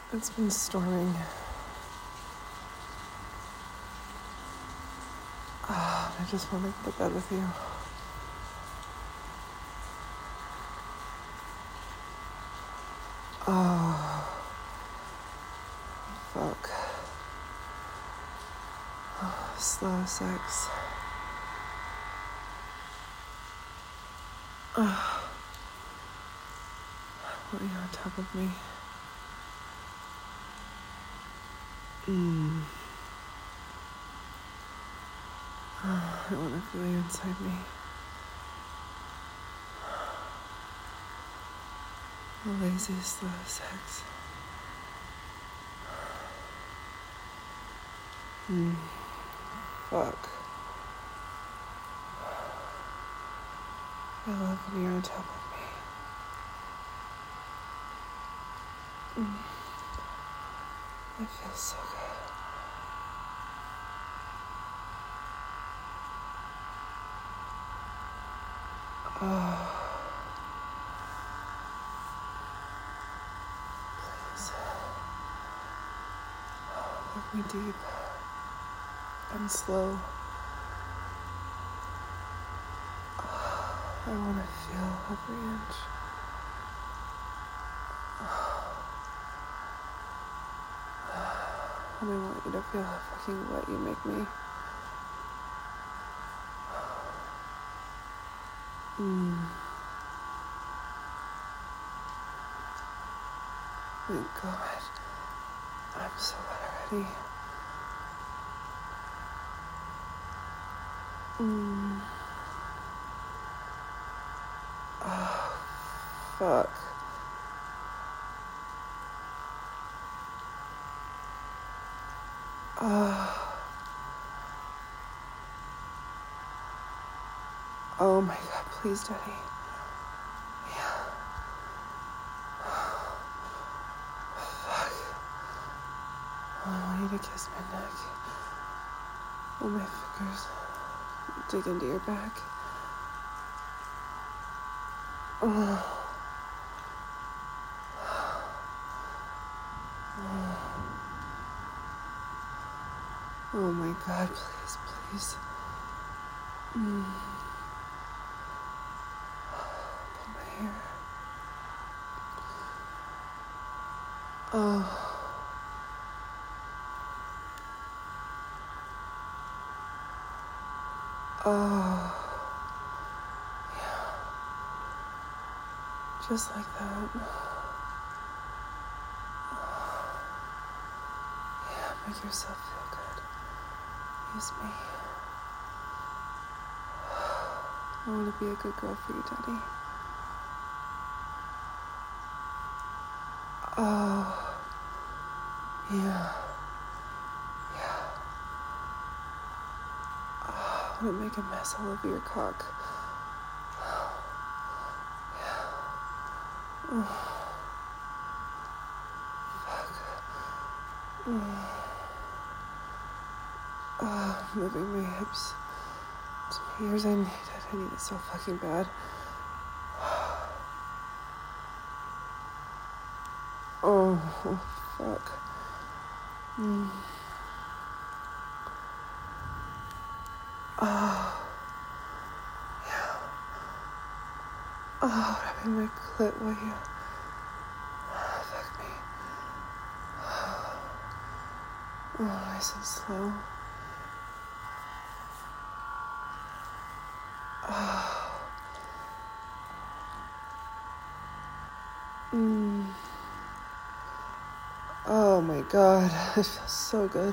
It's been storming. I just want to go to bed with you. Oh, fuck. Oh, slow sex. Oh, I want you on top of me. Oh, I want to feel you inside me. The lazy, slow sex. Fuck. I love when you're on top of me. It feels so good. Oh. Please. Look me deep and slow. I want to feel every inch. And I want you to feel how fucking wet you make me. Thank God. I'm so wet already. Oh, fuck. Oh my God, please, Daddy. Yeah. Fuck. I want you to kiss my neck. Let my fingers dig into your back. Oh my God, please, please. Pull my hair. Oh. Yeah. Just like that. Yeah, make yourself feel good. Use me. I want to be a good girl for you, Daddy. Oh. Yeah. Yeah. Oh, I want to make a mess all over your cock. Yeah. Oh. Fuck. Moving my hips. It's been years I need it. I need it so fucking bad. Oh, fuck. Oh. Yeah. Oh, rubbing my clit while you fuck me. Oh, nice and slow. Oh my God, it feels so good.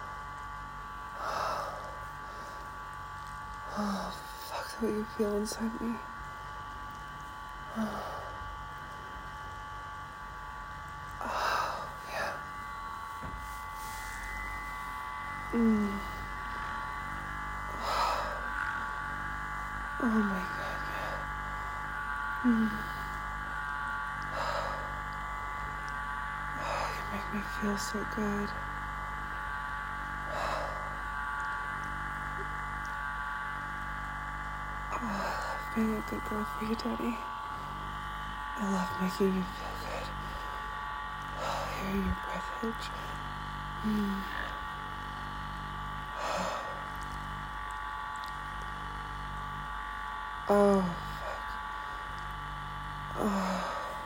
Oh, fuck the way you feel inside me. Oh, yeah. Oh my God, yeah. Oh, you make me feel so good. Oh, I love being a good girl for you, Daddy. I love making you feel good. Oh, hearing your breath hitch. Mm. Oh, fuck. Oh.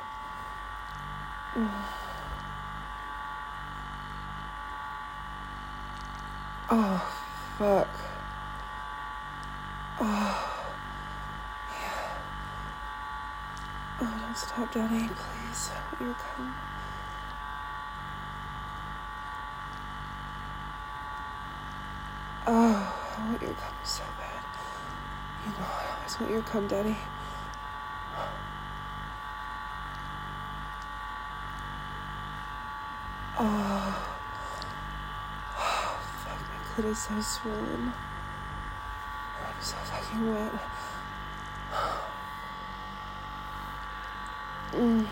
Oh, fuck. Oh. Yeah. Oh, don't stop, Daddy, please. You're coming. Oh, I want your cum so bad. You know, I always want your cum, Daddy. Oh. Oh, fuck, my clit is so swollen. I'm so fucking wet. Mm.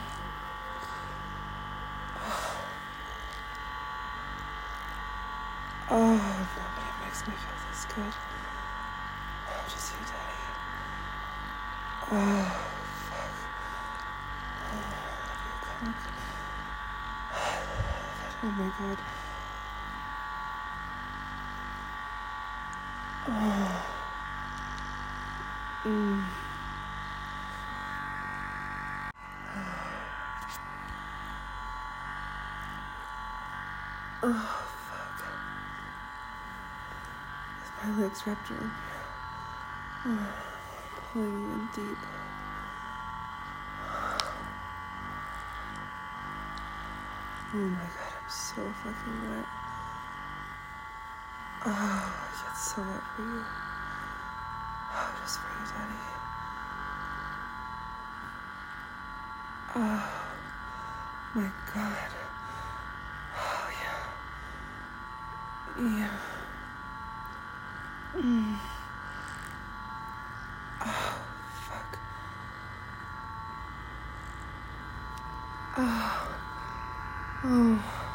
Oh, nobody makes me feel this good. Just you, Daddy. Oh, fuck. Oh, my God. Oh. Mm. Oh, fuck. With my legs wrapped around me. Oh, pulling you in deep. Oh my God, I'm so fucking wet. Oh, I get so wet for you. Oh, just for you, Daddy. Oh, my God. Oh, yeah. Yeah. Mm. Oh, fuck. Oh. Oh.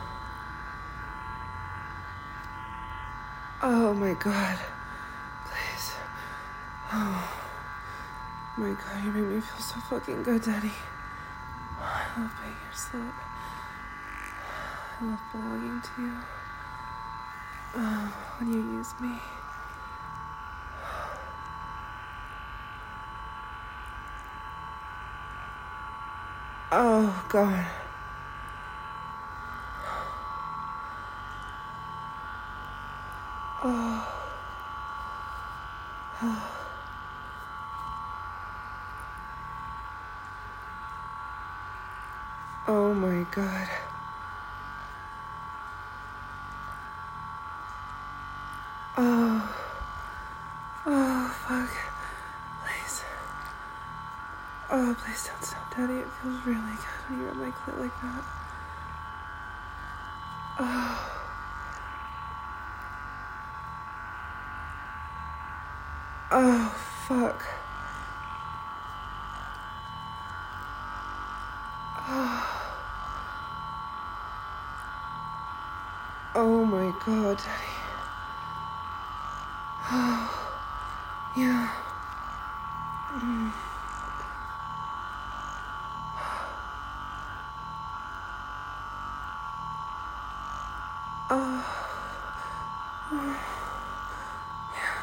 Oh, my God. Please. Oh. My God, you make me feel so fucking good, Daddy. Oh, I love being your slut. I love belonging to you. Oh, when you use me. Oh, God. Oh. Oh. Oh, my God. Oh. Oh, fuck. Please. Oh, please don't stop, Daddy. It feels really good when you rub my clit like that. Oh. Oh, fuck. Oh. Oh, my God, Daddy. Oh. Yeah. Mm. Oh. Oh. Yeah.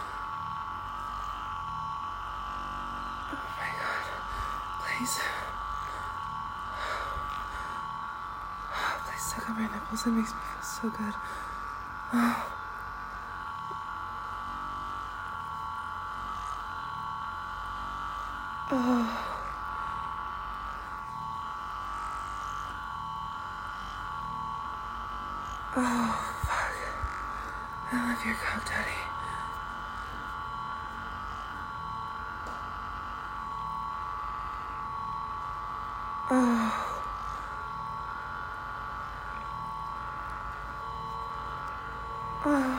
Oh, my God. Please. Oh, please suck on my nipples. It makes me feel so good. Oh. Oh. Oh, fuck. I love your cock, Daddy. Oh. Oh.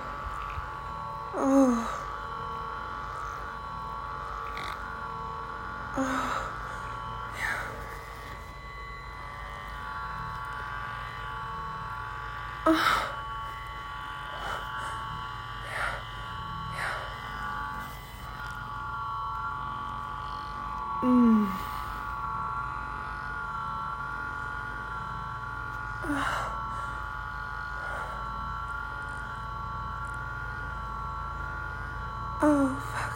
Oh. Oh. Yeah. Oh. Mm. Oh. Oh, fuck.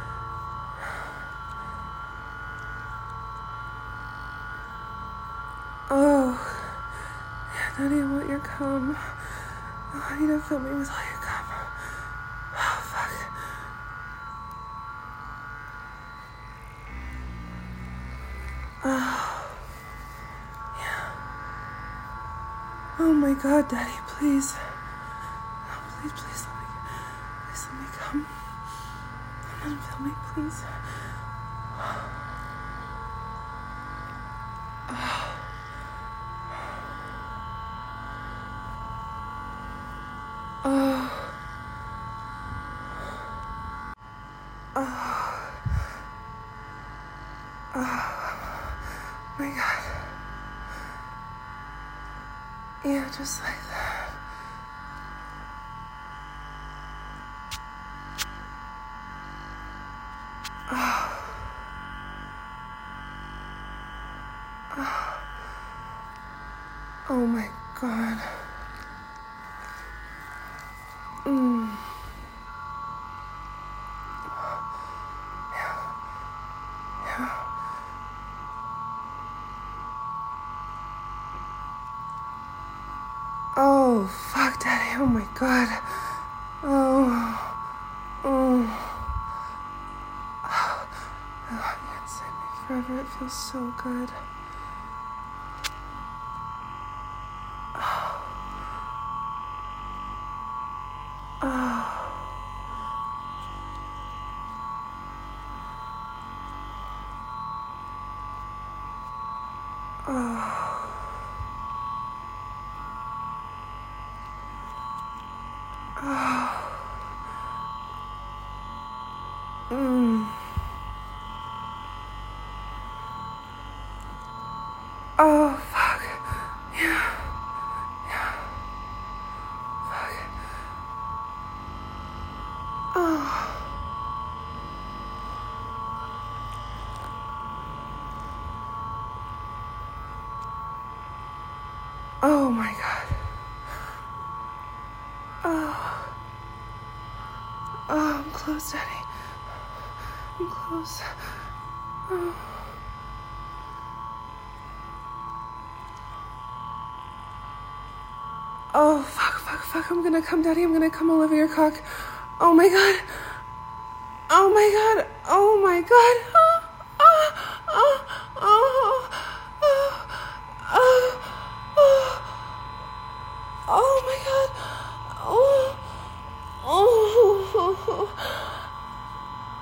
Oh. Yeah, Daddy, I want your cum. Oh, I need to fill me with all your cum. Oh, fuck. Oh. Yeah. Oh my God, Daddy, please. Oh, please let me come. Let him fill me, please. Oh. Oh. Oh. My God. Yeah, just like that. Oh. Oh. Oh my God. Oh, fuck, Daddy. Oh my God. Oh. Oh. Oh, I can't save me forever. It feels so good. Oh. Oh. Oh. Oh. Oh, fuck. Yeah. Yeah. Fuck. Oh. Oh my God. Oh. Oh, I'm close, Daddy. I'm close. Oh. Oh, fuck. I'm gonna come, Daddy. I'm gonna come all over your cock. Oh my God. Oh my God. Oh my God. Oh, oh, oh, oh, oh, oh, oh, oh my God. Oh, oh,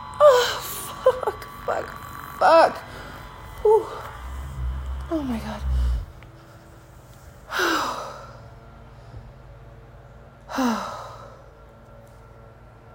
oh, fuck. Whew. Oh my God.